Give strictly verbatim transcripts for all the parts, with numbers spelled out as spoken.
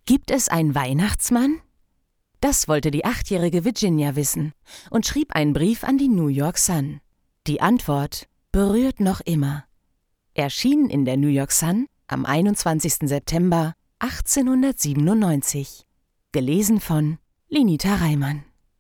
Gibt es einen Weihnachtsmann? Das wollte die achtjährige Virginia wissen und schrieb einen Brief an die New York Sun. Die Antwort berührt noch immer. Erschien in der New York Sun am einundzwanzigsten September achtzehnhundertsiebenundneunzig. Gelesen von Lenita Reimann.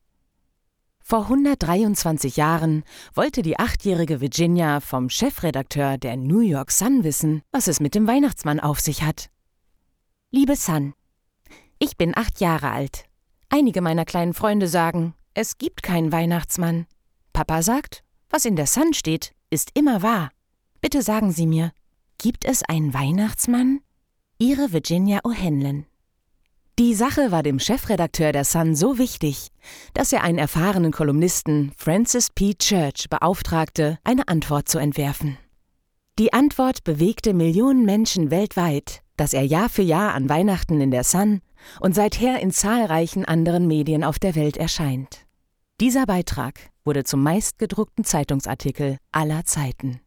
Vor hundertdreiundzwanzig Jahren wollte die achtjährige Virginia vom Chefredakteur der New York Sun wissen, was es mit dem Weihnachtsmann auf sich hat. Liebe Sun, ich bin acht Jahre alt. Einige meiner kleinen Freunde sagen, es gibt keinen Weihnachtsmann. Papa sagt, was in der Sun steht, ist immer wahr. Bitte sagen Sie mir, gibt es einen Weihnachtsmann? Ihre Virginia O'Hanlon. Die Sache war dem Chefredakteur der Sun so wichtig, dass er einen erfahrenen Kolumnisten, Francis P. Church, beauftragte, eine Antwort zu entwerfen. Die Antwort bewegte Millionen Menschen weltweit, dass er Jahr für Jahr an Weihnachten in der Sun und seither in zahlreichen anderen Medien auf der Welt erscheint. Dieser Beitrag wurde zum meistgedruckten Zeitungsartikel aller Zeiten.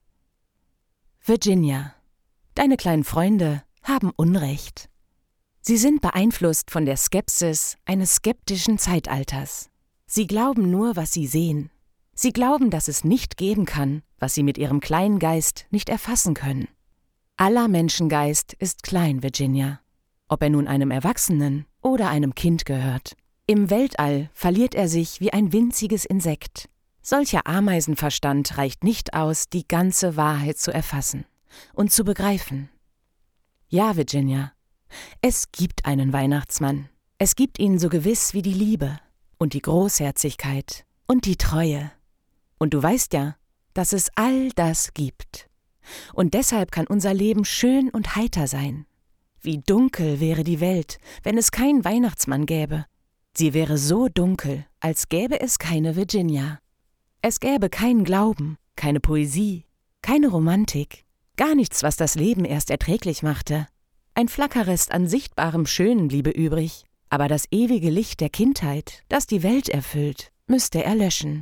Virginia, deine kleinen Freunde haben Unrecht. Sie sind beeinflusst von der Skepsis eines skeptischen Zeitalters. Sie glauben nur, was sie sehen. Sie glauben, dass es nicht geben kann, was sie mit ihrem kleinen Geist nicht erfassen können. Aller Menschengeist ist klein, Virginia, ob er nun einem Erwachsenen oder einem Kind gehört. Im Weltall verliert er sich wie ein winziges Insekt. Solcher Ameisenverstand reicht nicht aus, die ganze Wahrheit zu erfassen und zu begreifen. Ja, Virginia, es gibt einen Weihnachtsmann. Es gibt ihn so gewiss wie die Liebe und die Großherzigkeit und die Treue. Und du weißt ja, dass es all das gibt. Und deshalb kann unser Leben schön und heiter sein. Wie dunkel wäre die Welt, wenn es keinen Weihnachtsmann gäbe. Sie wäre so dunkel, als gäbe es keine Virginia. Es gäbe keinen Glauben, keine Poesie, keine Romantik, gar nichts, was das Leben erst erträglich machte. Ein Flackerrest an sichtbarem Schönen bliebe übrig, aber das ewige Licht der Kindheit, das die Welt erfüllt, müsste erlöschen.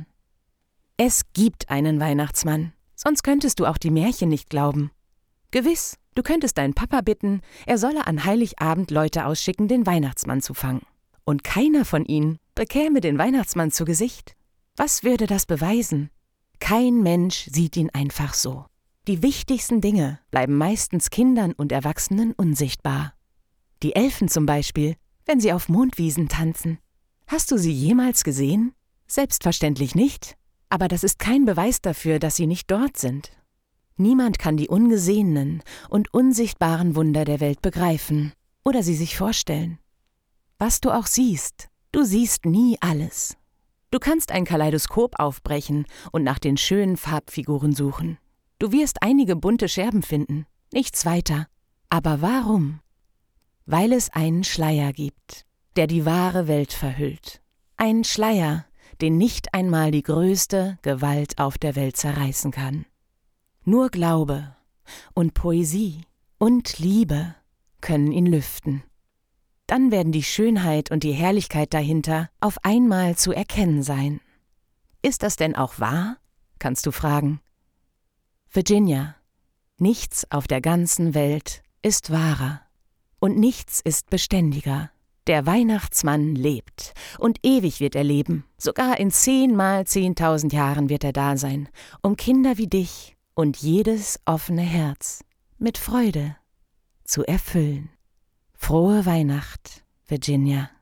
Es gibt einen Weihnachtsmann, sonst könntest du auch die Märchen nicht glauben. Gewiss, du könntest deinen Papa bitten, er solle an Heiligabend Leute ausschicken, den Weihnachtsmann zu fangen. Und keiner von ihnen bekäme den Weihnachtsmann zu Gesicht. Was würde das beweisen? Kein Mensch sieht ihn einfach so. Die wichtigsten Dinge bleiben meistens Kindern und Erwachsenen unsichtbar. Die Elfen zum Beispiel, wenn sie auf Mondwiesen tanzen. Hast du sie jemals gesehen? Selbstverständlich nicht, aber das ist kein Beweis dafür, dass sie nicht dort sind. Niemand kann die ungesehenen und unsichtbaren Wunder der Welt begreifen oder sie sich vorstellen. Was du auch siehst, du siehst nie alles. Du kannst ein Kaleidoskop aufbrechen und nach den schönen Farbfiguren suchen. Du wirst einige bunte Scherben finden, nichts weiter. Aber warum? Weil es einen Schleier gibt, der die wahre Welt verhüllt. Einen Schleier, den nicht einmal die größte Gewalt auf der Welt zerreißen kann. Nur Glaube und Poesie und Liebe können ihn lüften. Dann werden die Schönheit und die Herrlichkeit dahinter auf einmal zu erkennen sein. Ist das denn auch wahr? Kannst du fragen. Virginia, nichts auf der ganzen Welt ist wahrer und nichts ist beständiger. Der Weihnachtsmann lebt und ewig wird er leben. Sogar in zehnmal zehntausend Jahren wird er da sein, um Kinder wie dich und jedes offene Herz mit Freude zu erfüllen. Frohe Weihnacht, Virginia.